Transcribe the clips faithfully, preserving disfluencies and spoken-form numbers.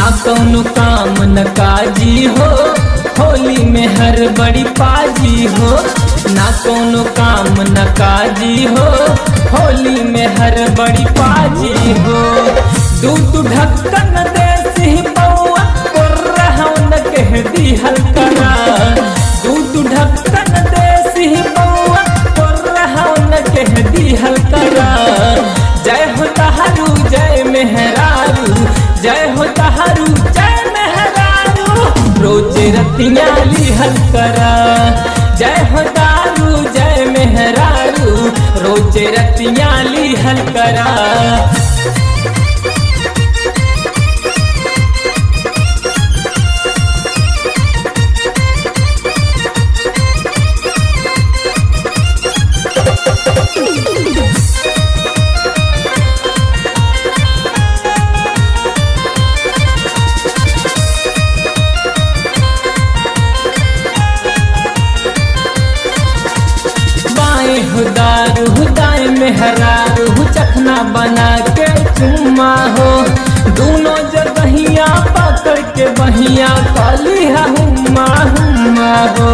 ना कौनो काम न काजी हो, होली में हर बड़ी पाजी हो। ना कौनो काम न काजी हो, होली में हर बड़ी पाजी हो। दूध ढक्कन देसी बउआ कोर्रहन कह दी हल्करा। दूध ढक्कन देसी बउआ कोर्रहन कह दी हल्करा। जय हो तहारू जय मेहरारू, जय हो तहारू जय मेहरारू, रोज रतिया लिहल करा। जय हो दारू जय मेहरारू, रोज रतिया लिहल करा। हो दारू दाए मेहरारू चखना बना के चुम्मा हो। दोनों जगहिया पकड़ के बहिया काली हुम्मा हुम्मा हो।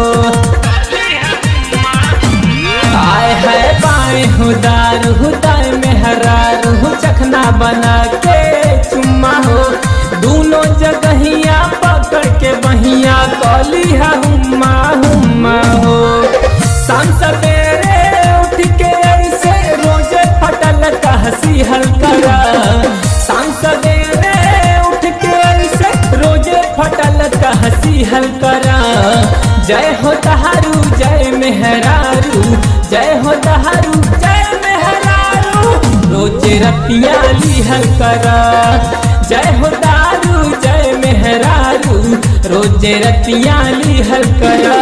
आए है बाएं हो दारू दाए मेहरारू चखना बना के चुम्मा हो। दोनों जगहिया पकड़ के बहिया काली हुम्मा हुम्मा हो। शाम सवेरे के ऐसे रोजे फटल कहसी हल्करा। शाम सवेरे उठ के ऐसे रोजे फटल कहसी हल्करा। जय हो तहारू जय मेहरारू, जय हो तहारू जय मेहरारू, रोजे रतिया लिहल करा। जय हो दारू जय मेहरारू, रोजे रतिया लिहल करा।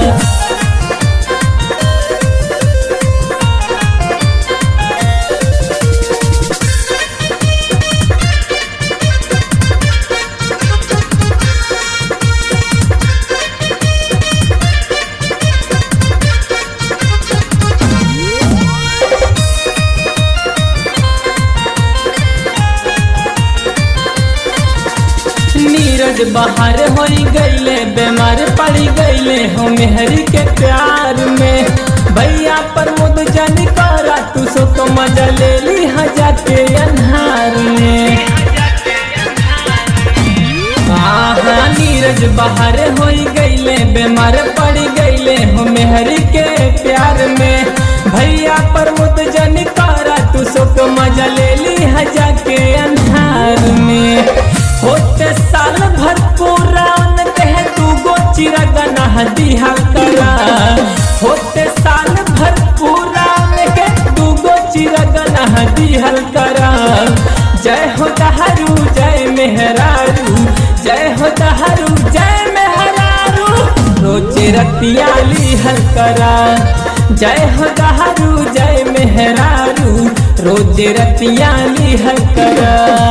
नीरज बाहर हो गईले, बीमार पड़ी गईले हो मेहरी के प्यार में। भैया पर मुद जन करा तू सो तो मजा ले ली हजा के अन्हार में। आहा नीरज बाहर हो गईले, बीमार पड़ी गईले हो मेहरी के प्यार में। भैया पर मुद जन करा तू सो तो मजा ले ली हजा के अन्हार में। होते साल भर पुरान कह तू गो चिरगना दिहा करा। होते साल भर पुरान के तू गो चिरगना दिहा करा। जय हो तहारू जय मेहरारू, जय हो तहारू जय मेहरारू, रोज रतिया लिहल करा। जय हो तहारू जय मेहरारू, रोज रतिया लिहल करा।